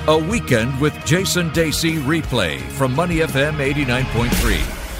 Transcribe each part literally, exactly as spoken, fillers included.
A Weekend with Jason Dacey replay from Money F M eighty-nine point three.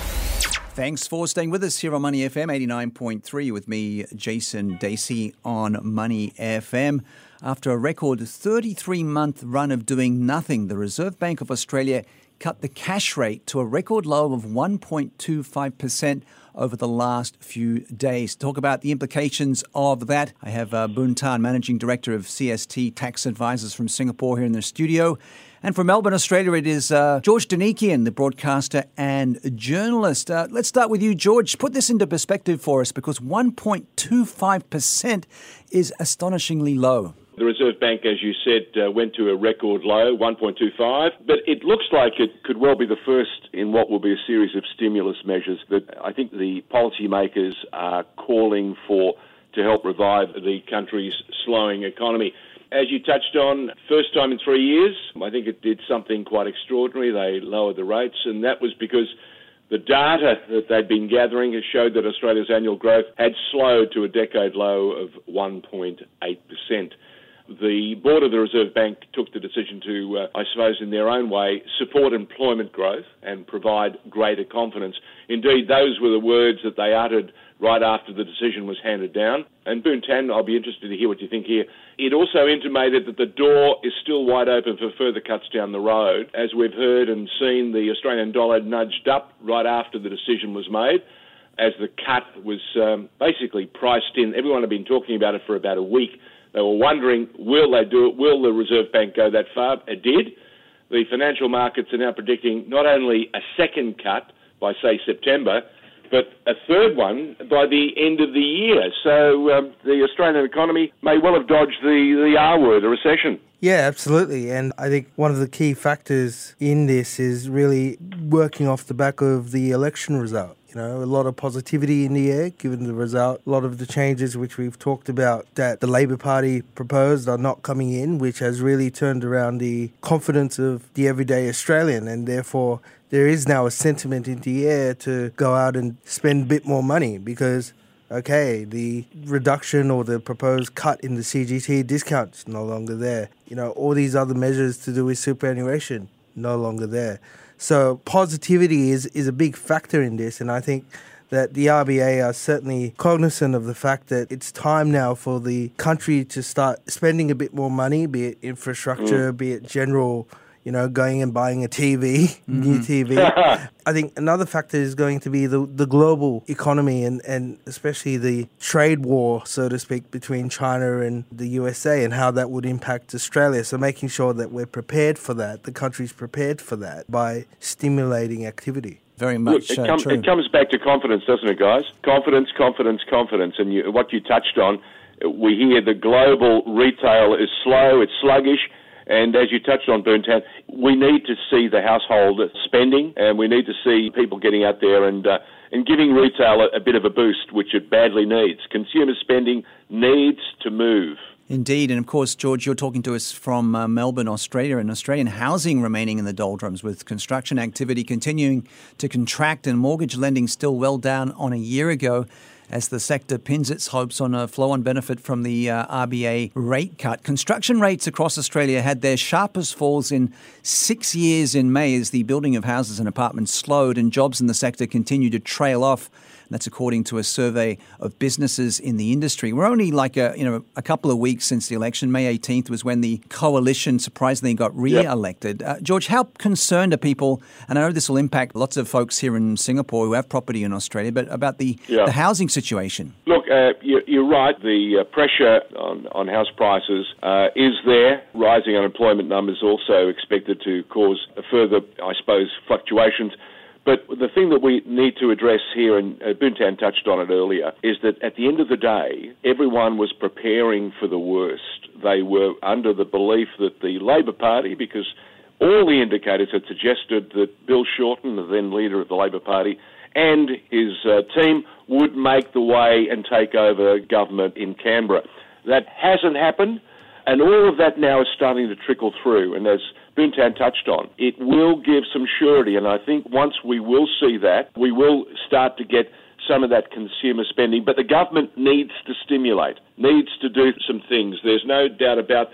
Thanks for staying with us here on Money F M eighty-nine point three with me, Jason Dacey, on Money F M. After a record thirty-three month run of doing nothing, the Reserve Bank of Australia cut the cash rate to a record low of one point two five percent over the last few days. To talk about the implications of that, I have uh, Boon Tan, Managing Director of C S T Tax Advisors from Singapore, here in the studio. And from Melbourne, Australia, it is uh, George Denikian, the broadcaster and journalist. Uh, let's start with you, George. Put this into perspective for us, because one point two five percent is astonishingly low. The Reserve Bank, as you said, uh, went to a record low, one point two five, but it looks like it could well be the first in what will be a series of stimulus measures that I think the policymakers are calling for to help revive the country's slowing economy. As you touched on, first time in three years, I think it did something quite extraordinary. They lowered the rates, and that was because the data that they'd been gathering has showed that Australia's annual growth had slowed to a decade low of one point eight percent. The board of the Reserve Bank took the decision to, uh, I suppose in their own way, support employment growth and provide greater confidence. Indeed, those were the words that they uttered right after the decision was handed down. And Boon Tan, I'll be interested to hear what you think here. It also intimated that the door is still wide open for further cuts down the road. As we've heard and seen, the Australian dollar nudged up right after the decision was made, as the cut was um, basically priced in. Everyone had been talking about it for about a week. They were wondering, will they do it? Will the Reserve Bank go that far? It did. The financial markets are now predicting not only a second cut by, say, September, but a third one by the end of the year. So um, the Australian economy may well have dodged the, the R word, a recession. Yeah, absolutely. And I think one of the key factors in this is really working off the back of the election result. You know, a lot of positivity in the air, given the result. A lot of the changes which we've talked about that the Labor Party proposed are not coming in, which has really turned around the confidence of the everyday Australian. And therefore, there is now a sentiment in the air to go out and spend a bit more money because, okay, the reduction or the proposed cut in the C G T discount is no longer there. You know, all these other measures to do with superannuation, no longer there. So positivity is, is a big factor in this, and I think that the R B A are certainly cognizant of the fact that it's time now for the country to start spending a bit more money, be it infrastructure, mm. be it general, you know, going and buying a T V, mm-hmm. new T V. I think another factor is going to be the, the global economy and, and especially the trade war, so to speak, between China and the U S A and how that would impact Australia. So making sure that we're prepared for that, the country's prepared for that by stimulating activity. Very much Look, it, uh, com- true. it comes back to confidence, doesn't it, guys? Confidence, confidence, confidence. And you, what you touched on, we hear the global retail is slow, it's sluggish. And as you touched on, Boon Tan, we need to see the household spending, and we need to see people getting out there and uh, and giving retail a, a bit of a boost, which it badly needs. Consumer spending needs to move. Indeed. And of course, George, you're talking to us from uh, Melbourne, Australia, and Australian housing remaining in the doldrums with construction activity continuing to contract and mortgage lending still well down on a year ago, as the sector pins its hopes on a flow-on benefit from the uh, R B A rate cut. Construction rates across Australia had their sharpest falls in six years in May as the building of houses and apartments slowed and jobs in the sector continue to trail off. That's according to a survey of businesses in the industry. We're only like a you know a couple of weeks since the election. May eighteenth was when the coalition surprisingly got re-elected. Yep. Uh, George, how concerned are people, and I know this will impact lots of folks here in Singapore who have property in Australia, but about the, yep. the housing situation? Look, uh, you, you're right. The uh, pressure on, on house prices uh, is there. Rising unemployment numbers also expected to cause further, I suppose, fluctuations. But the thing that we need to address here, and uh, Boon Tan touched on it earlier, is that at the end of the day, everyone was preparing for the worst. They were under the belief that the Labor Party, because all the indicators had suggested that Bill Shorten, the then leader of the Labor Party, and his uh, team would make the way and take over government in Canberra. That hasn't happened, and all of that now is starting to trickle through. And as Boon Tan touched on, it will give some surety, and I think once we will see that, we will start to get some of that consumer spending. But the government needs to stimulate, needs to do some things. There's no doubt about that.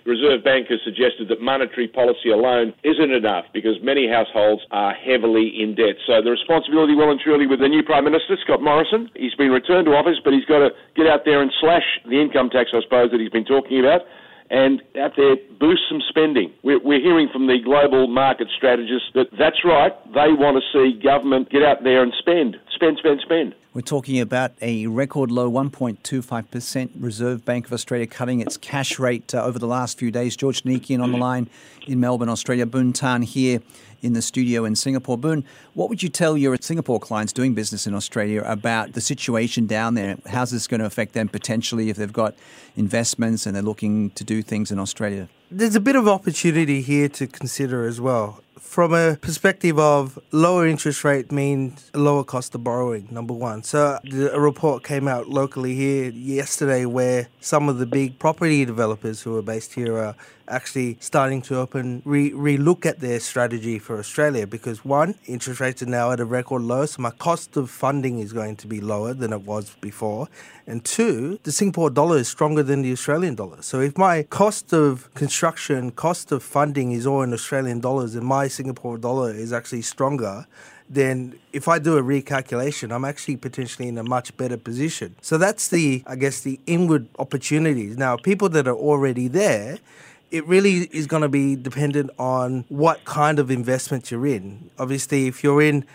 The Reserve Bank has suggested that monetary policy alone isn't enough because many households are heavily in debt. So the responsibility well and truly with the new Prime Minister, Scott Morrison. He's been returned to office, but he's got to get out there and slash the income tax, I suppose, that he's been talking about, and out there boost some spending. We're, we're hearing from the global market strategists that that's right. They want to see government get out there and spend, spend, spend, spend. We're talking about a record low one point two five percent Reserve Bank of Australia cutting its cash rate uh, over the last few days. George Nikian on the line in Melbourne, Australia. Boon Tan here in the studio in Singapore. Boon, what would you tell your Singapore clients doing business in Australia about the situation down there? How's this going to affect them potentially if they've got investments and they're looking to do things in Australia? There's a bit of opportunity here to consider as well. From a perspective of lower interest rate means a lower cost of borrowing, number one. So a report came out locally here yesterday where some of the big property developers who are based here are actually starting to open, re, re-look at their strategy for Australia because one, interest rates are now at a record low, so my cost of funding is going to be lower than it was before. And two, the Singapore dollar is stronger than the Australian dollar. So if my cost of construction, cost of funding is all in Australian dollars and my Singapore dollar is actually stronger, then if I do a recalculation, I'm actually potentially in a much better position. So that's the, I guess, the inward opportunities. Now, people that are already there, it really is going to be dependent on what kind of investment you're in. Obviously, if you're in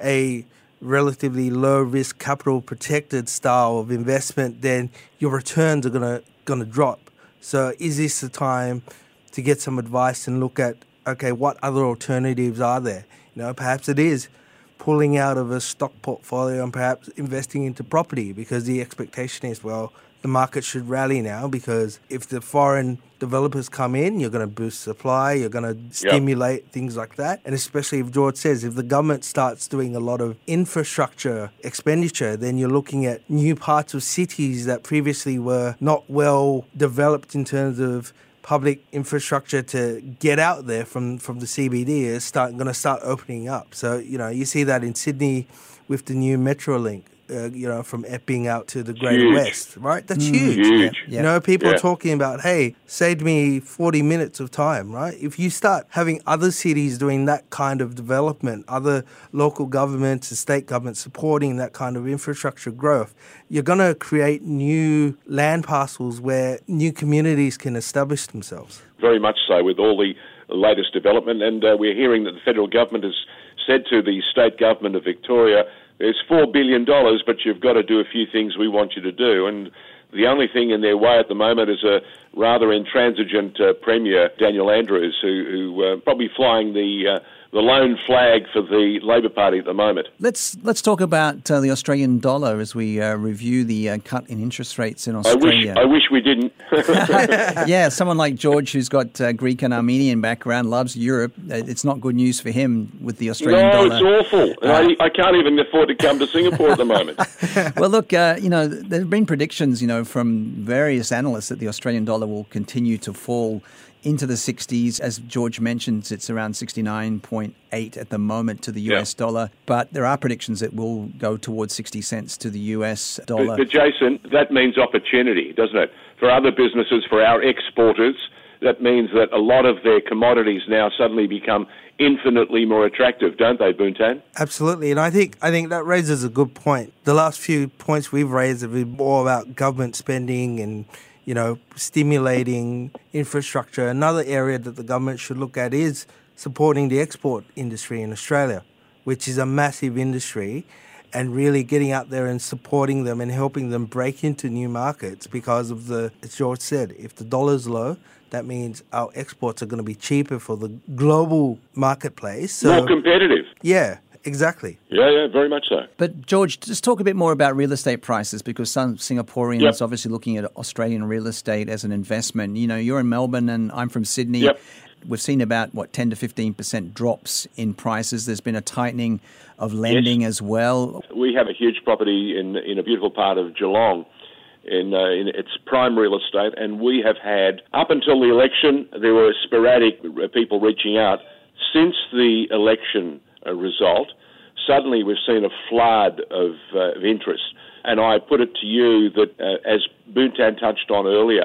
a relatively low-risk, capital-protected style of investment, then your returns are going to going to drop. So is this the time to get some advice and look at, okay, what other alternatives are there? You know, perhaps it is pulling out of a stock portfolio and perhaps investing into property because the expectation is, well, the market should rally now because if the foreign developers come in, you're going to boost supply, you're going to stimulate yep. things like that. And especially if George says, if the government starts doing a lot of infrastructure expenditure, then you're looking at new parts of cities that previously were not well developed in terms of public infrastructure to get out there from, from the C B D is start going to start opening up. So, you know, you see that in Sydney with the new Metrolink. Uh, you know, from Epping out to the Greater huge. West, right? That's Mm. huge. Huge. Yeah. You know, people yeah. are talking about, hey, saved me forty minutes of time, right? If you start having other cities doing that kind of development, other local governments and state governments supporting that kind of infrastructure growth, you're going to create new land parcels where new communities can establish themselves. Very much so with all the latest development. And uh, we're hearing that the federal government has said to the state government of Victoria, there's four billion dollars, but you've got to do a few things we want you to do. And the only thing in their way at the moment is a rather intransigent uh, Premier, Daniel Andrews, who, who uh, probably flying the... Uh, the lone flag for the Labor Party at the moment. Let's let's talk about uh, the Australian dollar as we uh, review the uh, cut in interest rates in Australia. I wish, I wish we didn't. Yeah, someone like George, who's got uh, Greek and Armenian background, loves Europe. It's not good news for him with the Australian no, dollar. No, it's awful. Uh, I, I can't even afford to come to Singapore at the moment. Well, look, uh, you know, there have been predictions, you know, from various analysts that the Australian dollar will continue to fall into the sixties. As George mentions, it's around sixty-nine point eight at the moment to the U S yeah. dollar. But there are predictions that will go towards sixty cents to the U S dollar. But, but Jason, that means opportunity, doesn't it? For other businesses, for our exporters, that means that a lot of their commodities now suddenly become infinitely more attractive, don't they, Boon Tan? Absolutely, and I think I think that raises a good point. The last few points we've raised have been more about government spending and, you know, stimulating infrastructure. Another area that the government should look at is supporting the export industry in Australia, which is a massive industry, and really getting out there and supporting them and helping them break into new markets because of the, as George said, if the dollar's low, that means our exports are going to be cheaper for the global marketplace. So, more competitive. Yeah. Exactly. Yeah, yeah, very much so. But, George, just talk a bit more about real estate prices, because some Singaporeans yep. obviously looking at Australian real estate as an investment. You know, you're in Melbourne and I'm from Sydney. Yep. We've seen about, what, ten to fifteen percent drops in prices. There's been a tightening of lending yes. as well. We have a huge property in in a beautiful part of Geelong. In, uh, in its prime real estate, and we have had, up until the election, there were sporadic people reaching out. Since the election a result, suddenly we've seen a flood of, uh, of interest. And I put it to you that, uh, as Boon Tan touched on earlier,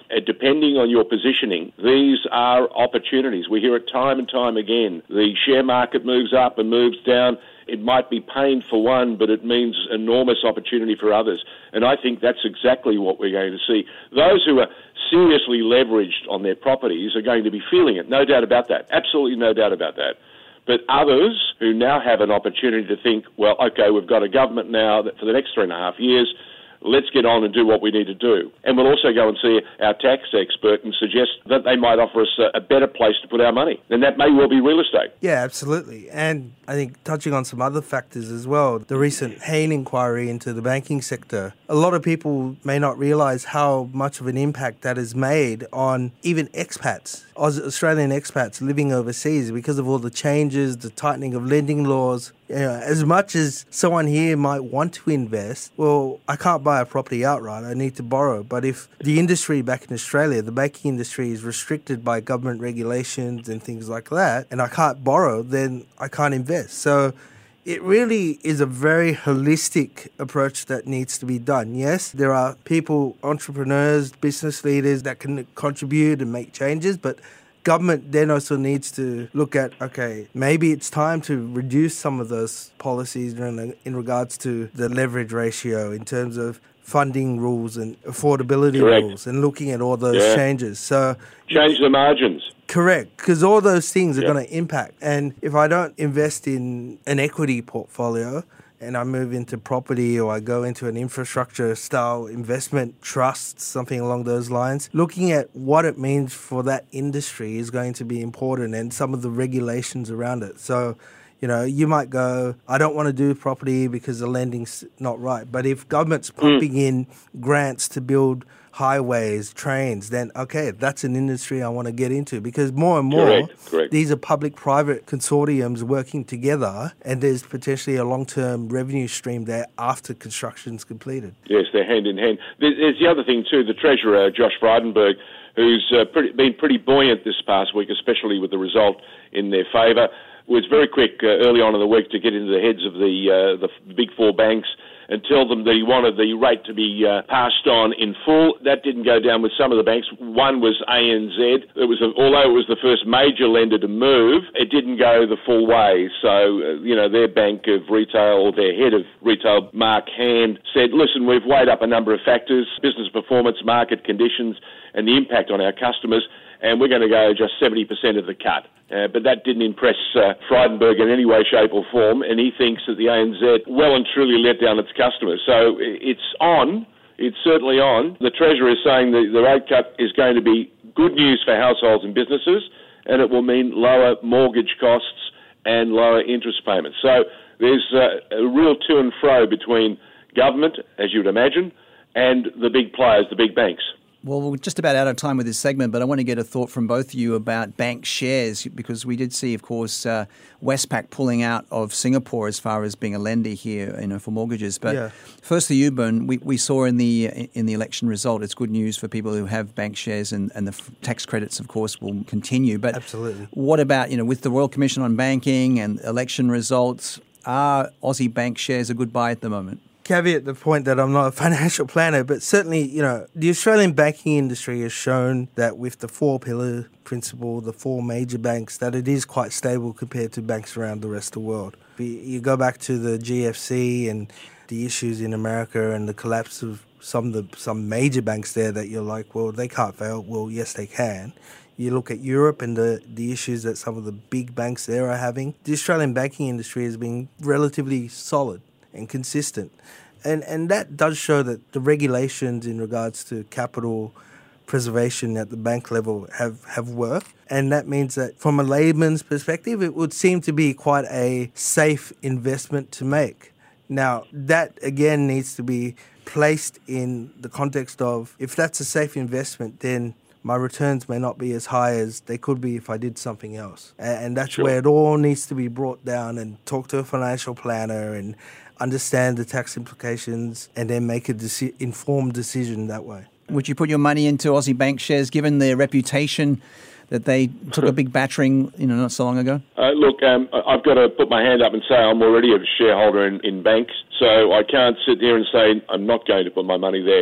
uh, depending on your positioning, these are opportunities. We hear it time and time again. The share market moves up and moves down. It might be pain for one, but it means enormous opportunity for others. And I think that's exactly what we're going to see. Those who are seriously leveraged on their properties are going to be feeling it, no doubt about that. Absolutely no doubt about that. But others who now have an opportunity to think, well, okay, we've got a government now that for the next three and a half years, let's get on and do what we need to do. And we'll also go and see our tax expert and suggest that they might offer us a, a better place to put our money. And that may well be real estate. Yeah, absolutely. And I think touching on some other factors as well, the recent Hayne inquiry into the banking sector, a lot of people may not realise how much of an impact that has made on even expats, Australian expats living overseas because of all the changes, the tightening of lending laws. You know, as much as someone here might want to invest, well, I can't buy a property outright, I need to borrow. But if the industry back in Australia, the banking industry is restricted by government regulations and things like that, and I can't borrow, then I can't invest. So it really is a very holistic approach that needs to be done. Yes, there are people, entrepreneurs, business leaders that can contribute and make changes, but government then also needs to look at, okay, maybe it's time to reduce some of those policies in, in regards to the leverage ratio in terms of funding rules and affordability Correct. rules and looking at all those yeah. changes. So change the margins. Correct, because all those things are Yep. going to impact. And if I don't invest in an equity portfolio and I move into property or I go into an infrastructure style investment trust, something along those lines, looking at what it means for that industry is going to be important and some of the regulations around it. So, you know, you might go, I don't want to do property because the lending's not right. But if government's pumping mm. in grants to build highways, trains, then, okay, that's an industry I want to get into because more and more, correct, correct. these are public-private consortiums working together and there's potentially a long-term revenue stream there after construction's completed. Yes, they're hand in hand. There's the other thing too, the Treasurer, Josh Frydenberg, who's uh, pretty, been pretty buoyant this past week, especially with the result in their favour, was very quick uh, early on in the week to get into the heads of the, uh, the big four banks and tell them that he wanted the rate to be uh, passed on in full. That didn't go down with some of the banks. One was A N Z. It was a, although it was the first major lender to move, it didn't go the full way. So, uh, you know, their bank of retail, or their head of retail, Mark Hand, said, listen, we've weighed up a number of factors, business performance, market conditions, and the impact on our customers, and we're going to go just seventy percent of the cut. Uh, but that didn't impress uh, Frydenberg in any way, shape or form, and he thinks that the A N Z well and truly let down its customers. So it's on. It's certainly on. The Treasurer is saying that the rate cut is going to be good news for households and businesses, and it will mean lower mortgage costs and lower interest payments. So there's uh, a real to and fro between government, as you would imagine, and the big players, the big banks. Well, we're just about out of time with this segment, but I want to get a thought from both of you about bank shares, because we did see, of course, uh, Westpac pulling out of Singapore as far as being a lender here, you know, for mortgages. But yeah. first, to you, Bern, we, we saw in the in the election result, it's good news for people who have bank shares, and, and the tax credits, of course, will continue. But absolutely, what about, you know, with the Royal Commission on Banking and election results, are Aussie bank shares a good buy at the moment? Caveat the point that I'm not a financial planner, but certainly, you know, the Australian banking industry has shown that with the four-pillar principle, the four major banks, that it is quite stable compared to banks around the rest of the world. You go back to the G F C and the issues in America and the collapse of some of the some major banks there that you're like, well, they can't fail. Well, yes, they can. You look at Europe and the, the issues that some of the big banks there are having. The Australian banking industry has been relatively solid and consistent. And and that does show that the regulations in regards to capital preservation at the bank level have, have worked. And that means that from a layman's perspective, it would seem to be quite a safe investment to make. Now, that again needs to be placed in the context of, if that's a safe investment, then my returns may not be as high as they could be if I did something else. And that's sure. where it all needs to be brought down, and talk to a financial planner and understand the tax implications and then make a deci- informed decision that way. Would you put your money into Aussie bank shares given their reputation that they took a big battering, you know, not so long ago? Uh, look, um, I've got to put my hand up and say I'm already a shareholder in, in banks, so I can't sit there and say I'm not going to put my money there.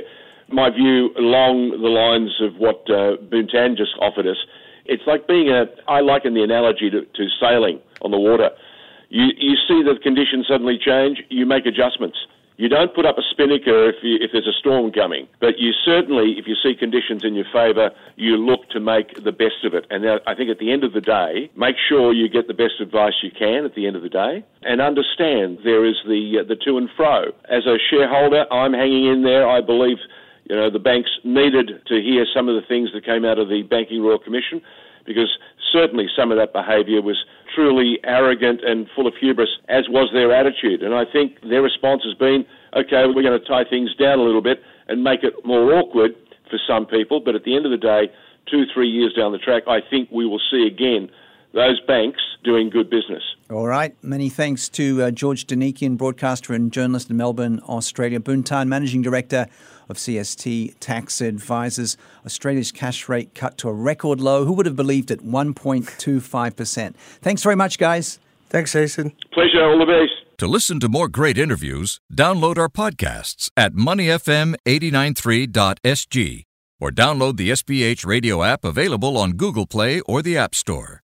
my view along the lines of what uh, Boontan just offered us. It's like being a, I liken the analogy to, to sailing on the water. You, you see the conditions suddenly change, you make adjustments. You don't put up a spinnaker if, you, if there's a storm coming, but you certainly, if you see conditions in your favour, you look to make the best of it. And I think at the end of the day, make sure you get the best advice you can at the end of the day, and understand there is the uh, the to and fro. As a shareholder, I'm hanging in there. I believe, you know, the banks needed to hear some of the things that came out of the Banking Royal Commission, because certainly some of that behaviour was truly arrogant and full of hubris, as was their attitude. And I think their response has been, okay, we're going to tie things down a little bit and make it more awkward for some people. But at the end of the day, two, three years down the track, I think we will see again those banks doing good business. All right. Many thanks to uh, George Denikian, broadcaster and journalist in Melbourne, Australia. Boontan, Managing Director of C S T Tax Advisors. Australia's cash rate cut to a record low. Who would have believed it? one point two five percent. Thanks very much, guys. Thanks, Jason. Pleasure. All the best. To listen to more great interviews, download our podcasts at money f m eight nine three dot s g or download the S B H radio app available on Google Play or the App Store.